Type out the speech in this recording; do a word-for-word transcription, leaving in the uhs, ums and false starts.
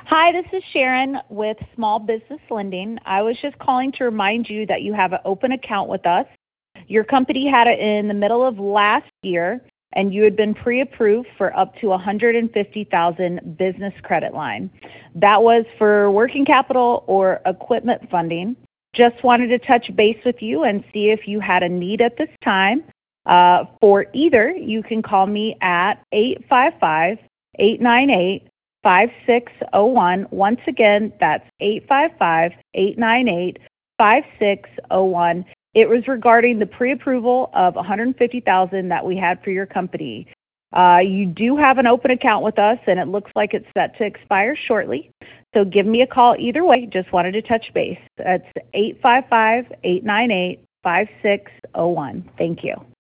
Hi, this is Sharon with Small Business Lending. I was just calling to remind you that you have an open account with us. Your company had it in the middle of last year, and you had been pre-approved for up to one hundred fifty thousand dollars business credit line. That was for working capital or equipment funding. Just wanted to touch base with you and see if you had a need at this time. Uh, for either, you can call me at eight five five, eight nine eight, five six zero one. Once again, that's eight five five, eight nine eight, five six zero one. It was regarding the pre-approval of one hundred fifty thousand dollars that we had for your company. Uh, you do have an open account with us, and it looks like it's set to expire shortly. So give me a call either way. Just wanted to touch base. That's eight five five, eight nine eight, five six zero one. Thank you.